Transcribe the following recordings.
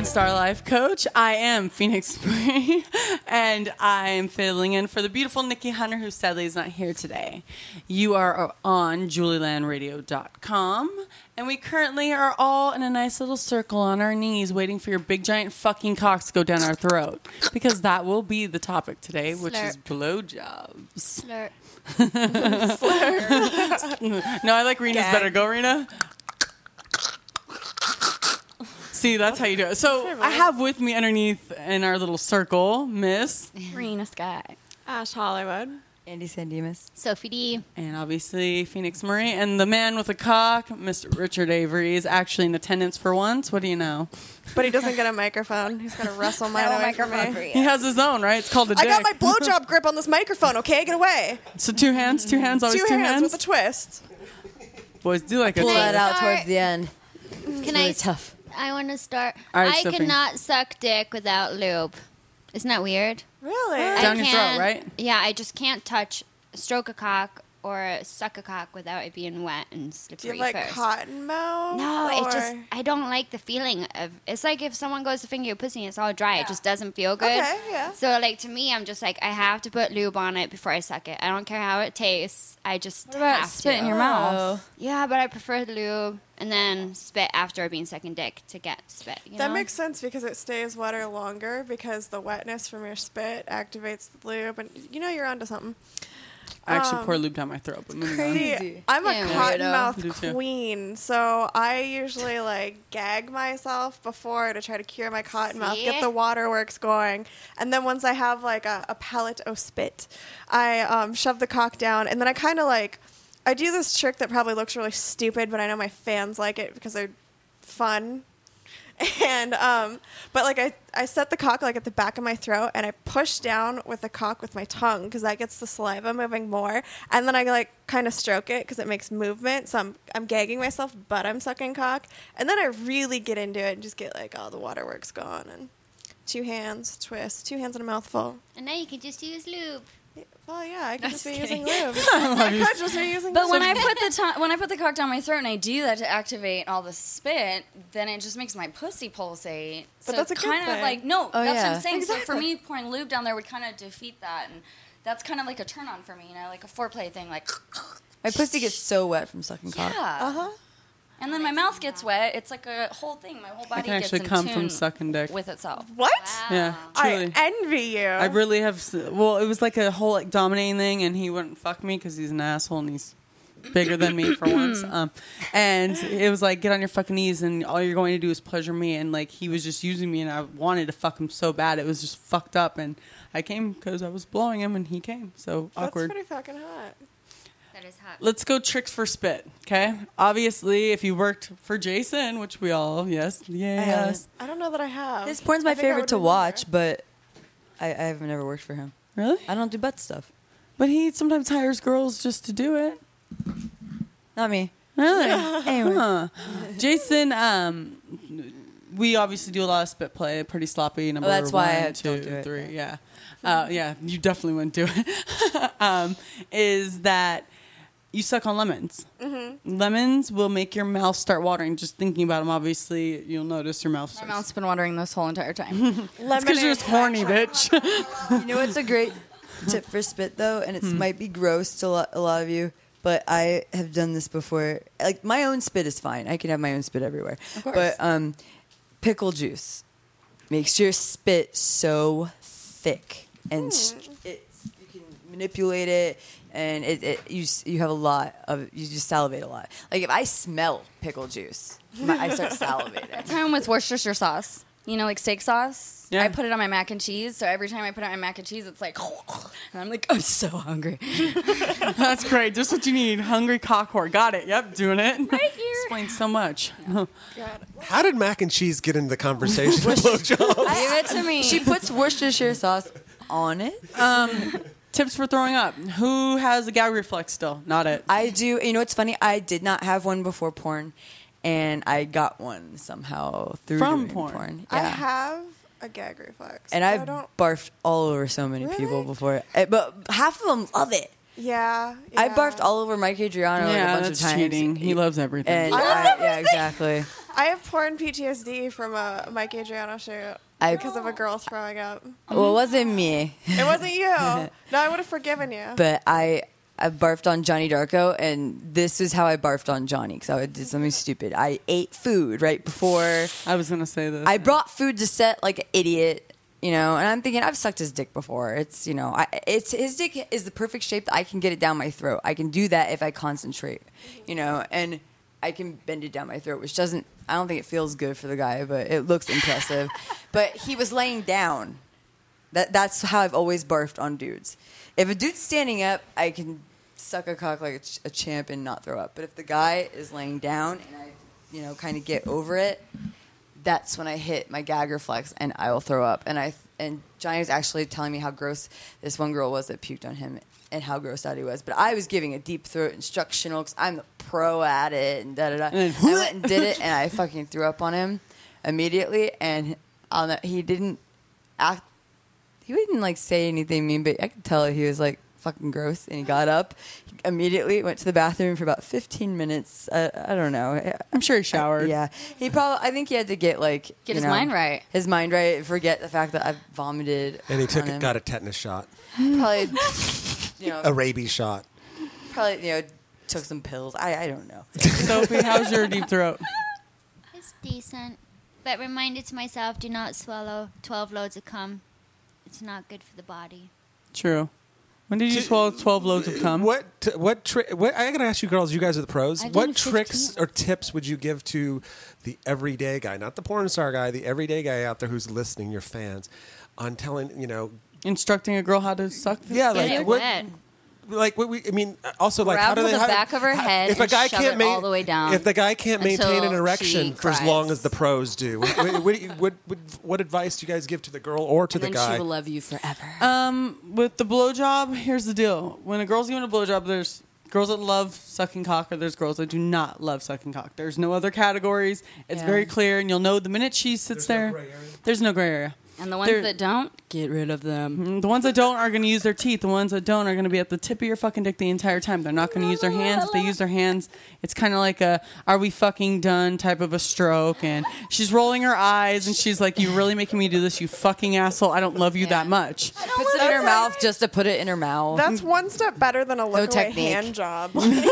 Porn Star Life Coach. I am Phoenix Marie, and I'm filling in for the beautiful Nikki Hunter, who sadly is not here today. You are on JulieLandRadio.com, and we currently are all in a nice little circle on our knees waiting for your big giant fucking cocks to go down our throat, because that will be the topic today, which is blowjobs. Slurp. No, I like Rena's better. Go, Rena. See, that's how you do it. So I have with me underneath in our little circle, Miss Rena Sky. Ash Hollywood. Andy Sandemus. Sophie D. and obviously Phoenix Marie, and the man with a cock, Mr. Richard Avery, is actually in attendance for once. What do you know? But he doesn't get a microphone. He's got to wrestle mine away from me. He has his own, right? It's called a dick. I got my blowjob grip on this microphone, okay? Get away. So two hands, always two hands. With a twist. Boys do like a Pull twist. that out start? towards the end. Can Really I? tough. I want to start. All right, I Sophie. cannot suck dick without lube. Isn't that weird? Really? Down your throat, can't- right? Yeah, I just can't stroke a cock or suck a cock without it being wet and Do slippery you have like first. cotton mouth? No, or- I don't like the feeling of, it's like if someone goes to finger your pussy and it's all dry, it just doesn't feel good. Okay, yeah. So like to me, I'm just like, I have to put lube on it before I suck it. I don't care how it tastes. I just have spit to. in your mouth? Yeah, but I prefer the lube and then spit after being sucking dick to get spit. You That know? makes sense because it stays wetter longer because the wetness from your spit activates the lube. And you know you're onto something. I actually pour lube down my throat, but moving on. See, I'm a Yeah. cottonmouth Me too. queen, so I usually like gag myself before to try to cure my cotton mouth, See? get the waterworks going, and then once I have like a palate o' spit, I shove the cock down, and then I kind of like I do this trick that probably looks really stupid, but I know my fans like it because they're fun. And but like I set the cock like at the back of my throat and I push down with the cock with my tongue because that gets the saliva moving more, and then I like kind of stroke it because it makes movement, so I'm gagging myself but I'm sucking cock, and then I really get into it and just get like all the waterworks going, and 2 hands twist, 2 hands and a mouthful. And now you can just use lube. Well, yeah, I could just be Just using kidding. lube. I could just be using But lube. when I put the cock down my throat and I do that to activate all the spit, then it just makes my pussy pulsate. But So that's a it's good kind of thing. like that's what yeah. I'm saying. So for Exactly. me, pouring lube down there would kind of defeat that, and that's kind of like a turn on for me, like a foreplay thing, like My pussy gets so wet from sucking cock. yeah. Uh-huh. And then my mouth gets wet. It's like a whole thing. My whole I body can gets actually in come tune from sucking dick. with itself. What? Yeah, truly. I envy you. I really have. Well, it was like a whole like dominating thing, and he wouldn't fuck me because he's an asshole and he's bigger than me for once. And it was like, get on your fucking knees, and all you're going to do is pleasure me. And like he was just using me, and I wanted to fuck him so bad. It was just fucked up, and I came because I was blowing him, and he came. So That's awkward. pretty fucking hot. That is hot. Let's go tricks for spit. Okay. Obviously, if you worked for Jason, which we all, yes. I don't know that I have. His porn's my I think I favorite would to remember. watch, but I have never worked for him. Really? I don't do butt stuff. But he sometimes hires girls just to do it. Not me. Really? Anyway. Huh. Jason, we obviously do a lot of spit play, pretty sloppy. Number that's why I one, don't two, do it. 3, yeah. Yeah, you definitely wouldn't do it. Is that you suck on lemons. Mm-hmm. Lemons will make your mouth start watering. Just thinking about them, obviously, you'll notice your mouth My starts. mouth's been watering this whole entire time. It's because you're just horny, bitch. You know what's a great tip for spit, though? And it might be gross to a lot of you, but I have done this before. Like, my own spit is fine. I can have my own spit everywhere. Of course. But pickle juice makes your spit so thick. And you can manipulate it. And you have a lot of, you just salivate a lot. Like, if I smell pickle juice, I start salivating. Time with Worcestershire sauce. You know, like steak sauce. Yeah. I put it on my mac and cheese. So every time I put it on my mac and cheese, it's like, and I'm like, I'm so hungry. That's great. Just what you need. Hungry cock whore. Got it. Yep, doing it. Right here. Explains so much. How did mac and cheese get into the conversation? Blowjob? Give it to me. She puts Worcestershire sauce on it. Tips for throwing up. Who has a gag reflex still? Not it. I do. You know what's funny? I did not have one before porn, and I got one somehow through From doing porn. I Yeah. have a gag reflex. And but I've I don't. barfed all over so many Really? people before. But half of them love it. Yeah, I yeah. barfed all over Mike Adriano like a bunch that's of times. cheating. He loves everything. And yeah, exactly. I have porn PTSD from a Mike Adriano shoot because of a girl throwing up. Well, it wasn't me, It wasn't you. No, I would have forgiven you. but I barfed on Johnny Darko, and this is how I barfed on Johnny because I did something stupid. I ate food right before. I was gonna say this. I brought food to set like an idiot, and I'm thinking I've sucked his dick before. It's it's his dick is the perfect shape that I can get it down my throat. I can do that if I concentrate, and I can bend it down my throat, which doesn't. I don't think it feels good for the guy, but it looks impressive. But he was laying down. That's how I've always barfed on dudes. If a dude's standing up, I can suck a cock like a champ and not throw up. But if the guy is laying down and I, kind of get over it, that's when I hit my gag reflex and I will throw up. And Johnny was actually telling me how gross this one girl was that puked on him and how gross that he was. But I was giving a deep throat instructional because I'm the pro at it and da-da-da. And I went and did it and I fucking threw up on him immediately. And he didn't act. He wouldn't like say anything mean, but I could tell he was like fucking gross. And he got up, he immediately went to the bathroom for about 15 minutes. I don't know. I'm sure he showered. Yeah, I think he had to get his mind right. His mind right. Forget the fact that I vomited. And he on him. got a tetanus shot, Probably, a rabies shot. probably took some pills. I don't know. Sophie, how's your deep throat? It's decent, but reminded to myself: do not swallow 12 loads of cum. It's not good for the body. True. When did you swallow 12 loads of cum? What I gotta ask you girls, you guys are the pros. I've What done tricks 15. or tips would you give to the everyday guy, not the porn star guy, the everyday guy out there who's listening, your fans, on telling, Instructing a girl how to suck? yeah, Get it wet. Also, like, how Grab do they? the how- back of her head if a and guy shove can't it all the way down if the guy can't maintain an until erection she for as long cries. as the pros do, what advice do you guys give to the girl or to And the then guy? she will love you forever. With the blowjob, here's the deal. When a girl's giving a blowjob, there's girls that love sucking cock, or there's girls that do not love sucking cock. There's no other categories. It's Yeah. very clear, and you'll know the minute she sits There's no there. gray area? There's no gray area. And the ones There- that don't, get rid of them. The ones that don't are going to use their teeth. The ones that don't are going to be at the tip of your fucking dick the entire time. They're not going to use their hands. If they use their hands, it's kind of like a "Are we fucking done?" type of a stroke. And she's rolling her eyes, and she's like, "You really making me do this, you fucking asshole? I don't love you that much." Puts it in her mouth just to put it in her mouth. That's one step better than a look away technique. hand job.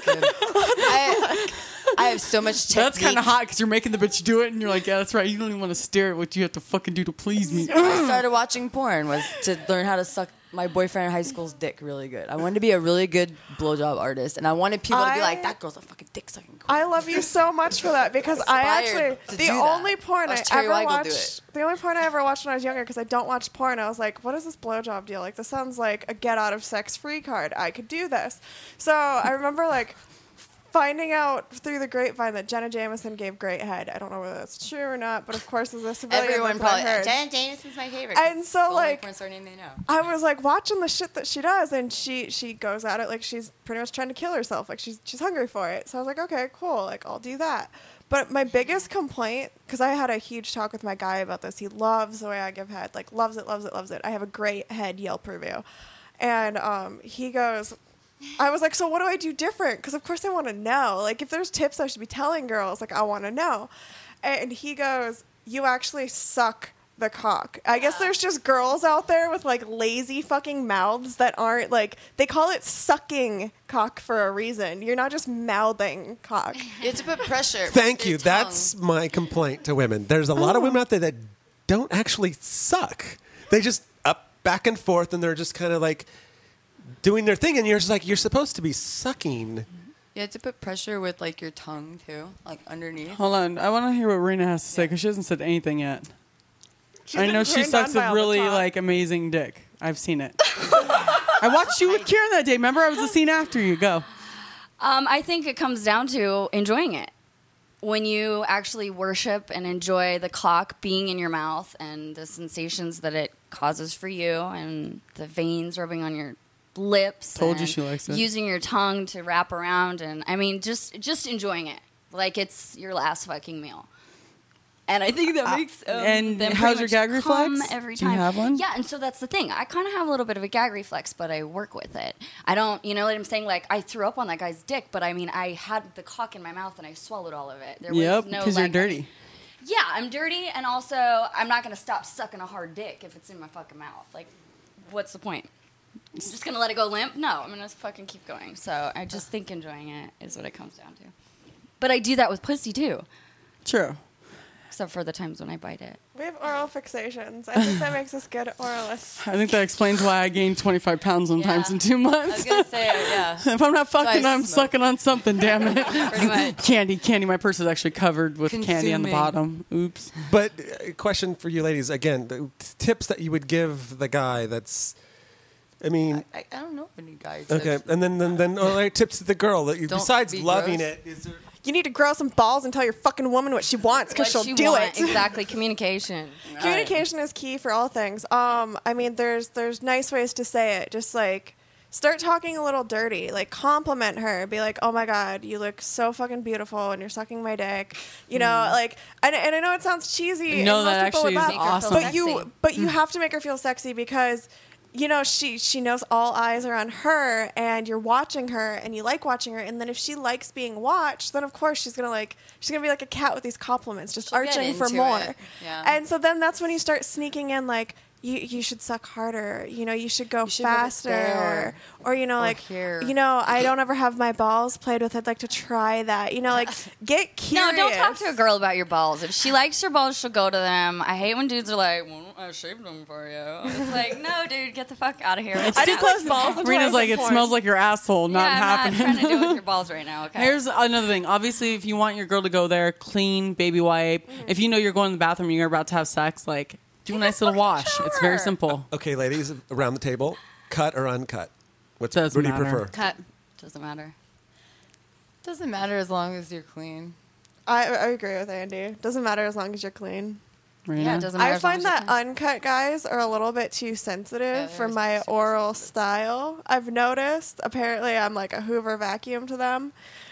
I have so much technique. That's kind of hot because you're making the bitch do it, and you're like, "Yeah, that's right. You don't even want to stare at what you have to fucking do to please me." I started watching porn was to learn how to suck my boyfriend in high school's dick really good. I wanted to be a really good blowjob artist, and I wanted people to be like, "That girl's a fucking dick sucking queen." I love you so much for that because I Inspired actually to the do that. only porn I Watch Terry ever Weigel do watched. it. The only porn I ever watched when I was younger because I don't watch porn. I was like, what is this blowjob deal? Like this sounds like a get out of sex free card. I could do this. So I remember finding out through the grapevine that Jenna Jameson gave great head. I don't know whether that's true or not, but of course as a civilian, Everyone that's what I probably heard. Jenna Jameson's my favorite. And so, the only like, porn star name they know. I was watching the shit that she does, and she goes at it like she's pretty much trying to kill herself, like she's hungry for it. So I was like, okay, cool, like I'll do that. But my biggest complaint, because I had a huge talk with my guy about this, he loves the way I give head, like loves it, loves it, loves it. I have a great head Yelp review, and he goes. I was like, so what do I do different? Because of course I want to know. Like if there's tips I should be telling girls, like I want to know. And he goes, you actually suck the cock. I guess there's just girls out there with lazy fucking mouths that aren't they call it sucking cock for a reason. You're not just mouthing cock. You have to put pressure. Thank with you. your tongue. That's my complaint to women. There's a lot of women out there that don't actually suck. They just up back and forth, and they're just kind of doing their thing, and you're just you're supposed to be sucking. You have to put pressure with your tongue too, underneath. Hold on. I want to hear what Rena has to say because she hasn't said anything yet. She's I been know she turned sucks on by a all the really talk. amazing dick. I've seen it. I watched you with Kieran that day. Remember, I was the scene after you. Go. I think it comes down to enjoying it. When you actually worship and enjoy the cock being in your mouth and the sensations that it causes for you and the veins rubbing on your lips. Told you and she likes it. Using your tongue to wrap around and, I mean, just enjoying it. Like it's your last fucking meal. And I think that makes and them how's pretty your gag much come reflex? every Do you time. have one? Yeah, and so that's the thing. I kind of have a little bit of a gag reflex, but I work with it. I don't, you know what I'm saying? Like, I threw up on that guy's dick, but I mean, I had the cock in my mouth and I swallowed all of it. There was Yep, no, because you're like, dirty. Yeah, I'm dirty, and also I'm not going to stop sucking a hard dick if it's in my fucking mouth. Like, what's the point? I'm just going to let it go limp? No, I'm going to fucking keep going. So I just think enjoying it is what it comes down to. But I do that with pussy, too, True. except for the times when I bite it. We have oral fixations. I think that makes us good oralists. I think that explains why I gained 25 pounds sometimes Yeah. in 2 I was months. gonna say, yeah. If I'm not fucking, I I'm smoke. sucking on something, damn it. Pretty much. Candy. My purse is actually covered with candy on the Consuming. bottom. Oops. But question for you ladies again: the tips that you would give the guy that's, I mean, I don't know if any guys. okay, and then all right, tips to the girl that you, Don't besides be loving gross. it, is there? You need to grow some balls and tell your fucking woman what she wants because she'll What you do want, it. Exactly, communication. Communication is key for all things. I mean, there's nice ways to say it. Just like start talking a little dirty. Like compliment her. Be like, oh my god, you look so fucking beautiful, and you're sucking my dick. You know, like, and I know it sounds cheesy. No, and most that people actually would is laugh, awesome. But you have to make her feel sexy because. You know, she knows all eyes are on her, and you're watching her, and you like watching her. And then if she likes being watched, then of course she's gonna be like a cat with these compliments, just She'll get arching for into more. it. Yeah. And so then that's when you start sneaking in like. You should suck harder. You know, you should go You should rub it faster. there. Or you know, Or like here. you know, I don't ever have my balls played with. I'd like to try that. You know, like get curious. No, don't talk to a girl about your balls. If she likes your balls, she'll go to them. I hate when dudes are like, well, I shaved them for you. It's like, no, dude, get the fuck out of here. I do close balls. until Rena's I like, get it porn. smells like your asshole, not yeah, I'm happening. not trying to do it with your balls right now, okay? Here's another thing. Obviously, if you want your girl to go there, clean, baby wipe. If you know you're going to the bathroom and you're about to have sex, like, do a nice little wash. It's very simple. Okay, ladies around the table, cut or uncut? What Doesn't do you matter. prefer? Cut. Doesn't matter. Doesn't matter as long as you're clean. I agree with Andy. Doesn't matter as long as you're clean. Rena? Yeah, it doesn't matter. I as long find as you're that clean. uncut guys are a little bit too sensitive Yeah, for they're my super oral style. I've noticed. Apparently, I'm like a Hoover vacuum to them.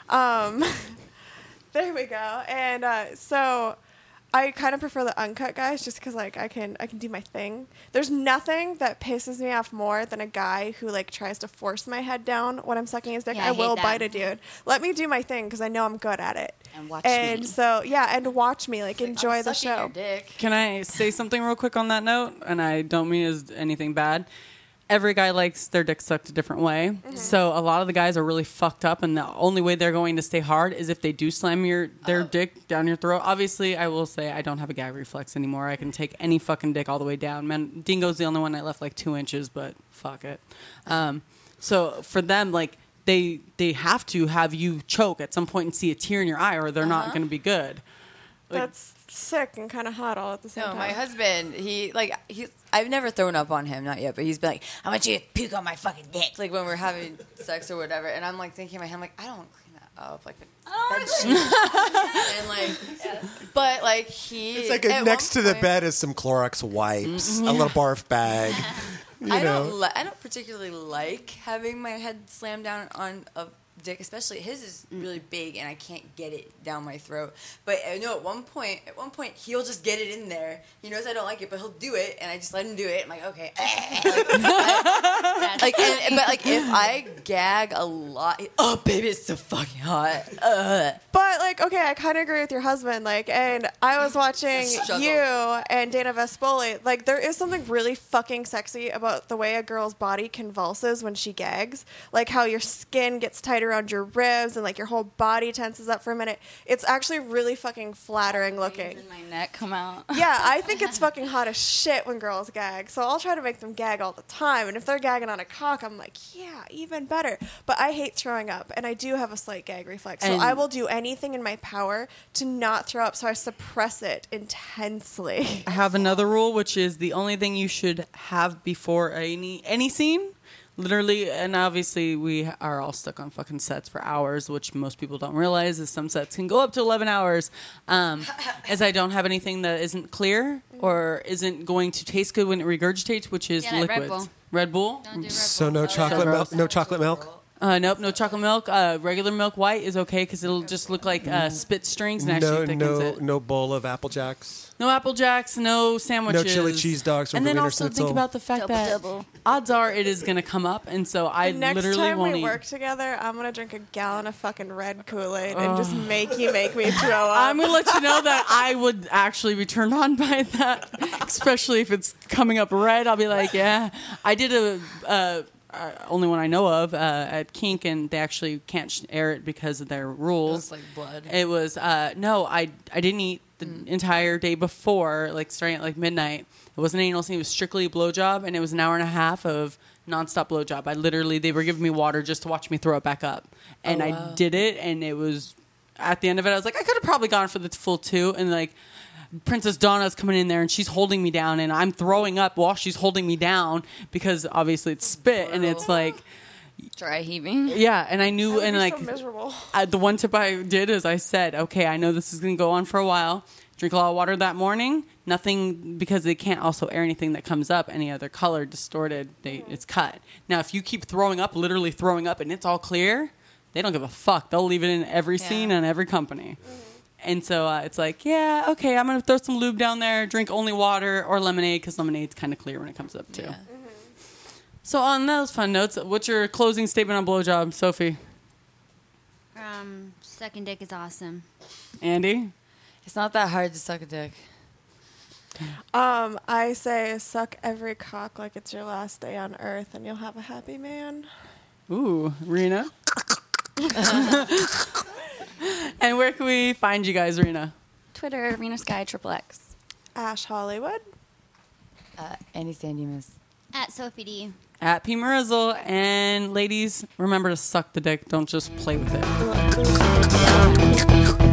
There we go. And so I kind of prefer the uncut guys just because like I can do my thing. There's nothing that pisses me off more than a guy who like tries to force my head down when I'm sucking his dick. Yeah, I I will hate that. bite a dude. Let me do my thing because I know I'm good at it. And watch And me. so yeah, and watch me like enjoy I'm the sucking show. your dick. Can I say something real quick on that note? And I don't mean as anything bad. Every guy likes their dick sucked a different way. So a lot of the guys are really fucked up, and the only way they're going to stay hard is if they do slam their dick down your throat. Obviously, I will say I don't have a gag reflex anymore. I can take any fucking dick all the way down. Man, Dingo's the only one I left like 2 inches, but fuck it. So for them, like they have to have you choke at some point and see a tear in your eye, or they're not going to be good. Like, That's sick and kind of hot all at the same No, time. my husband, I've never thrown up on him, not yet, but he's been like, I want you to puke on my fucking dick. Like when we're having sex or whatever. And I'm like thinking in my head, I'm like, I don't clean that up. Like, bed sheet. And like, but like It's like at next one to the point- bed is some Clorox wipes, a little barf bag. You I know. don't particularly like having my head slammed down on a dick, especially his is really big and I can't get it down my throat. But I know at one point he'll just get it in there. He knows I don't like it, but he'll do it, and I just let him do it. I'm like, okay, but if I gag a lot, oh baby, it's so fucking hot. But like, okay, I kind of agree with your husband. Like, and I was watching Struggle. you and Dana Vespoli. Like, there is something really fucking sexy about the way a girl's body convulses when she gags. Like how your skin gets tight around your ribs and like your whole body tenses up for a minute. It's actually really fucking flattering looking. And my neck come out. Yeah, I think it's fucking hot as shit when girls gag. So I'll try to make them gag all the time. And if they're gagging on a cock, I'm like, yeah, even better. But I hate throwing up, and I do have a slight gag reflex. So And- I will do anything in my power to not throw up, so I suppress it intensely. I have another rule, which is the only thing you should have before any scene. Literally, and obviously we are all stuck on fucking sets for hours, which most people don't realize is some sets can go up to 11 hours. As I don't have anything that isn't clear or isn't going to taste good when it regurgitates, which is Yeah, like Red liquids. Bull. Red Bull? Don't do Red So Bull. no chocolate milk. No chocolate milk. Nope, no chocolate milk. Regular milk white is okay because it'll just look like spit strings and actually thickens it. No bowl of Apple Jacks. No Apple Jacks, no sandwiches. No chili cheese dogs from And then Berliner also Schnitzel. think about the fact that Double. odds are it is going to come up, and so I The next literally time won't we eat. work together, I'm gonna drink a gallon of fucking red Kool-Aid and just make me throw up. I'm going to let you know that I would actually be turned on by that, especially if it's coming up red. I'll be like, yeah. I did only one I know of at Kink, and they actually can't air it because of their rules. It's like blood. It was no, I didn't eat the entire day before, like starting at like midnight. It wasn't anal scene. It was strictly a blowjob, and it was an hour and a half of nonstop blowjob. They were giving me water just to watch me throw it back up, and I did it, and it was at the end of it. I was like, I could have probably gone for the full 2, and like. Princess Donna's coming in there and she's holding me down and I'm throwing up while she's holding me down because obviously it's spit and it's like Dry heaving. yeah, and I knew That would and be like so miserable. the one tip I did is I said, okay, I know this is going to go on for a while. Drink a lot of water that morning. Nothing, because they can't also air anything that comes up any other color distorted. It's cut. Now, if you keep throwing up, literally throwing up, and it's all clear, they don't give a fuck. They'll leave it in every scene and every company. And so it's like, yeah, okay, I'm going to throw some lube down there, drink only water or lemonade, because lemonade's kind of clear when it comes up, too. Yeah. So on those fun notes, what's your closing statement on blowjob, Sophie? Sucking dick is awesome. Andy? It's not that hard to suck a dick. I say suck every cock like it's your last day on earth and you'll have a happy man. Ooh, Rena? And where can we find you guys, Rena? Twitter, Rena Sky XXX. Ash Hollywood. Andy Sandemus. At Sophie D. At P. Marizzle. And ladies, remember to suck the dick. Don't just play with it.